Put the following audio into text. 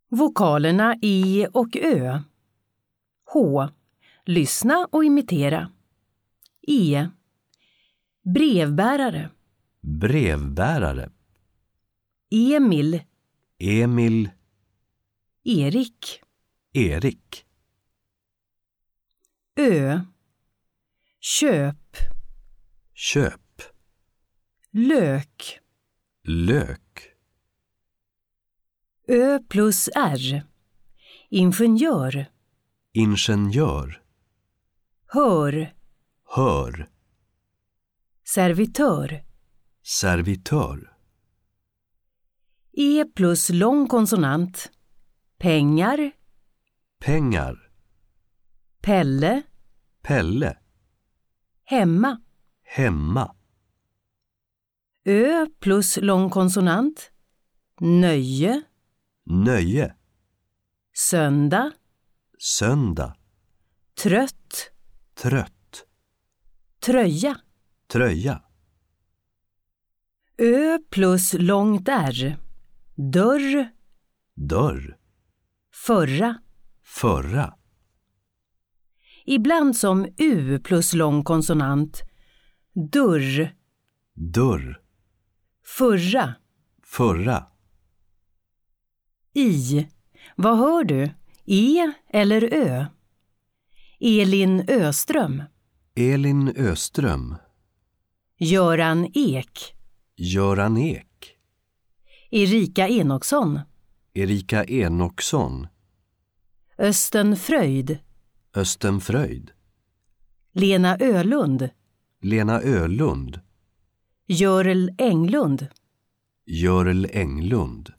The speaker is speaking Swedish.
Vokalerna E och Ö. H. Lyssna och imitera. E. Brevbärare. Brevbärare. Emil. Emil. Erik. Erik. Ö. Köp. Köp. Lök. Lök. Ö plus R. Ingenjör. Ingenjör. Hör. Hör. Servitör. Servitör. E plus lång konsonant. Pengar. Pengar. Pelle. Pelle. Hemma. Hemma. Ö plus lång konsonant. Nöje. Nöje. Söndag. Söndag. Trött. Trött. Tröja. Tröja. Ö plus långt R. Dörr. Dörr. Förra. Förra. Ibland som U plus lång konsonant. Dörr. Dörr. Förra. Förra. I. Vad hör du? E eller Ö? Elin Öström. Elin Öström. Göran Ek. Göran Ek. Erika Enoksson. Erika Enoksson. Östen Fröjd. Östen Fröjd. Lena Ölund. Lena Ölund. Görel Englund. Görel Englund.